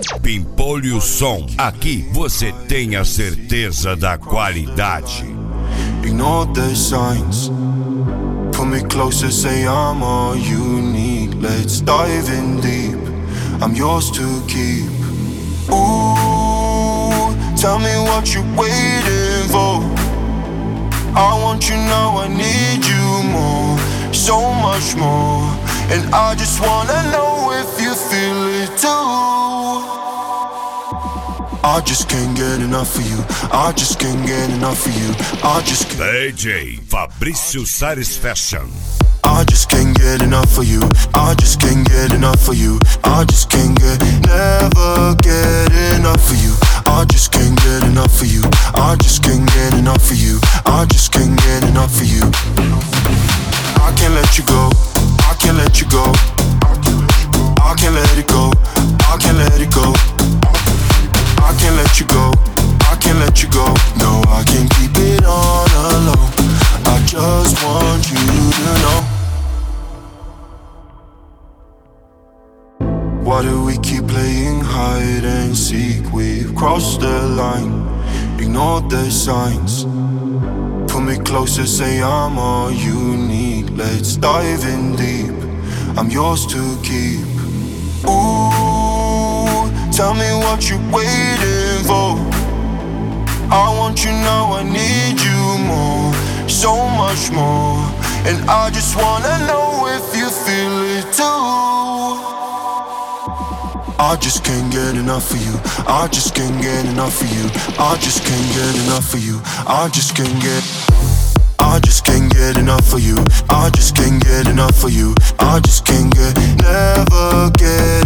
Pimpolho Som. Aqui você tem a certeza da qualidade. Ignore the signs. Pull me closer, say I'm all you need. Let's dive in deep. I'm yours to keep. Ooh, tell me what you're waiting for. I want you now, I need you more, so much more. And I just wanna know if you feel it too. I just can't get enough of you. I just can't get enough of you. I just can't. DJ Fabrício Sares Fashion. I just can't get enough of you. I just can't get enough of you. I just can't get, never get enough of you. I just can't get enough of you. I just can't get enough of you. I just can't get enough of you. I can't let you go. I can't let you go. I can't let it go. I can't let it go. I can't let you go. I can't let you go. No, I can't keep it on a low. I just want you to know. Why do we keep playing hide and seek? We've crossed the line, ignored the signs. Pull me closer, say I'm all you need. Let's dive in deep, I'm yours to keep. Ooh, tell me what you're waiting for. I want you now, I need you more, so much more. And I just wanna know if you feel it too. I just can't get enough of you. I just can't get enough of you. I just can't get enough of you. I just can't get. I just can't get enough of you. I just can't get enough of you. I just can't get, never get